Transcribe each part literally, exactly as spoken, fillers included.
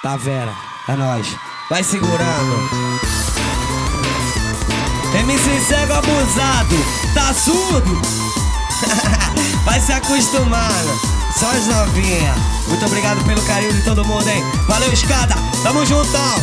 Tá Vera, é nóis. Vai segurando. M C cego abusado, tá surdo? Vai se acostumando, só as novinhas. Muito obrigado pelo carinho de todo mundo, hein? Valeu, escada, tamo juntão.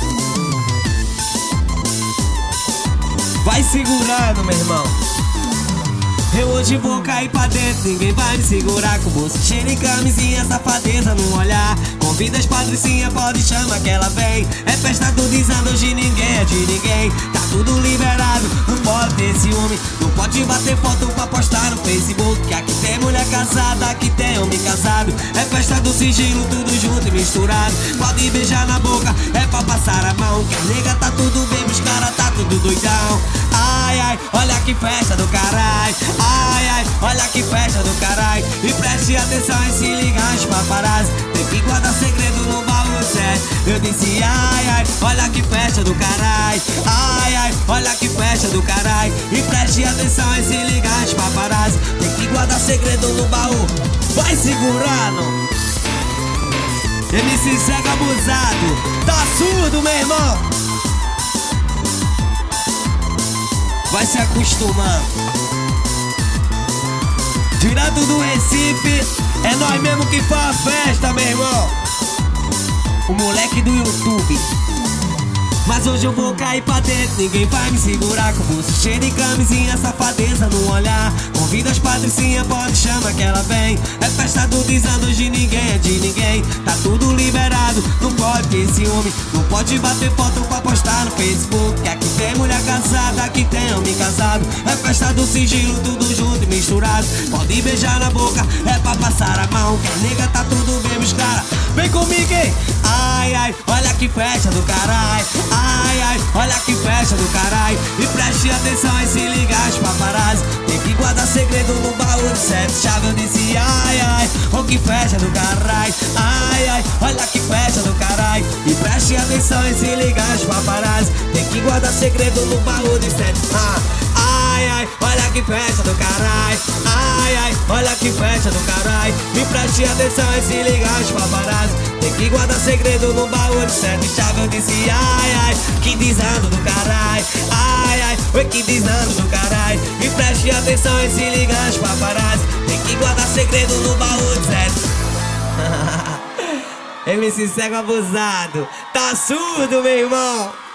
Vai segurando, meu irmão. Eu hoje vou cair pra dentro, ninguém vai me segurar. Com bolsa cheia de camisinha, safadeza no olhar. Convida as patricinhas, pode chamar que ela vem. É festa do desando, hoje ninguém é de ninguém. Tá tudo liberado, não pode ter ciúme. Não pode bater foto pra postar no Facebook. Que aqui tem mulher casada, aqui tem homem casado. É festa do sigilo, tudo junto e misturado. Pode beijar na boca, é pra passar a mão. Que a nega tá tudo bem, os caras tá tudo doidão. Ai, ai, olha que festa do caralho. Ai, ai, olha que festa do caralho. E preste atenção e se liga os paparazzi. Tem que guardar segredo no baú sério. Eu disse ai, ai, olha que festa do caralho. Ai, ai, olha que festa do caralho. E preste atenção e se liga os paparazzi. Tem que guardar segredo no baú. Vai segurando. M C cego abusado, tá surdo, meu irmão? Vai se acostumando. Direto do Recife, é nós mesmo que faz a festa, meu irmão. O moleque do YouTube. Mas hoje eu vou cair pra dentro, ninguém vai me segurar. Com o bolso cheio de camisinha, safadeza no olhar. Convida as patricinhas, pode chamar que ela vem. É festa do desando, hoje ninguém é de ninguém. Tá tudo liberado, não pode ter ciúme. Não pode bater foto pra postar no Facebook. Que aqui tem mulher casada, aqui tem homem casado. É festa do sigilo, tudo junto e misturado. Pode beijar na boca, é pra passar a mão. Que a nega tá tudo bem, os cara. Vem comigo, hein? Ai, ai, olha que festa do caralho. Ai, ai, olha que festa do caralho. E preste atenção e se liga os paparazzi. Tem que guardar segredo no baú de sete chave. Eu disse ai, ai, oh que festa do caralho. Ai, ai, olha que festa do caralho. E preste atenção e se liga os paparazzi. Tem que guardar segredo no baú de sete ah. Ai, ai, olha que festa do caralho. Ai, ai, olha que festa do caralho. E preste atenção e se liga os paparazzi. Tem que guardar segredo no baú de sete chave. Eu disse ai, ai, que desando do caralho. Ai, ai, oi que desando do caralho. E preste atenção e se liga os paparazzi. Tem que guardar segredo no baú de sete. M C cego abusado, tá surdo, meu irmão?